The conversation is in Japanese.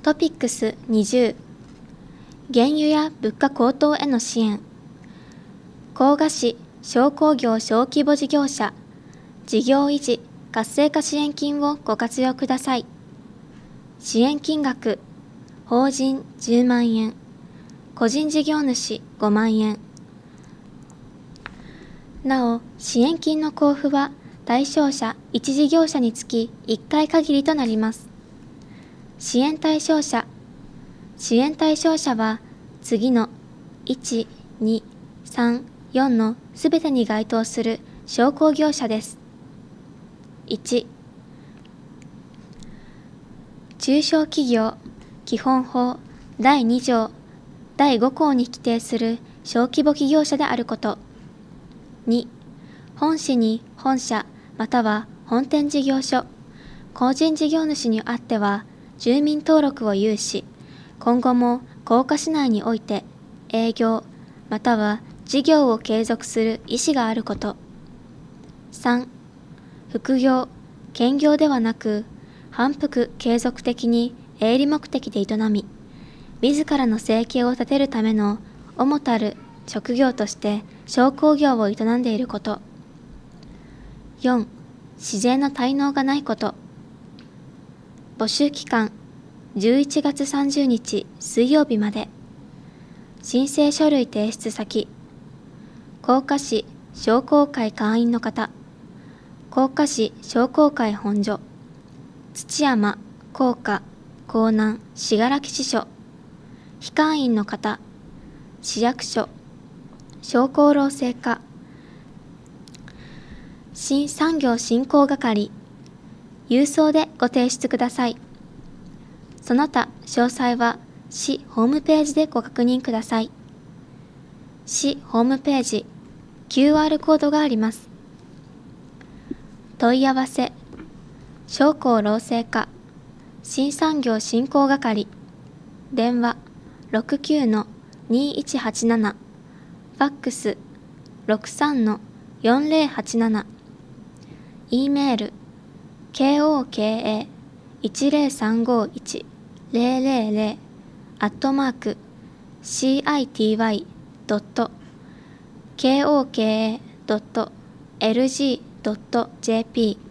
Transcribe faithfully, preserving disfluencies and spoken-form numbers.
トピックスにじゅう、原油や物価高騰への支援。甲賀市小工業小規模事業者事業維持活性化支援金をご活用ください。支援金額、法人じゅうまんえん、個人事業主ごまんえん。なお、支援金の交付は対象者いち事業者につきいっかい限りとなります。支援対象者。支援対象者は次のいち、に、さん、よんのすべてに該当する小工業者です。いち、中小企業基本法だいに条だいご項に規定する小規模企業者であること。に、本市に本社または本店事業所、個人事業主にあっては住民登録を有し、今後も甲賀市内において営業または事業を継続する意思があること。さん、副業、兼業ではなく、反復継続的に営利目的で営み、自らの生計を立てるための主たる職業として小工業を営んでいること。よん、市税の滞納がないこと。募集期間、じゅういちがつさんじゅうにち水曜日まで。申請書類提出先、甲賀市商工会会員の方、甲賀市商工会本所、土山、甲賀、甲南、信楽支所、非会員の方、市役所、商工労政課、新産業振興係、郵送でご提出ください。その他詳細は市ホームページでご確認ください。市ホームページ、キューアール コードがあります。問い合わせ、商工労政課、新産業振興係、電話 ろくきゅうのにいちはちなな、ファックス ろくさんのよんぜろはちなな、E メール ケーオーケーエーいちぜろさんごいちぜろぜろぜろ アットマーク シーアイティーワイ ドット ケーオーケーエー ドット エルジー ドット ジェーピー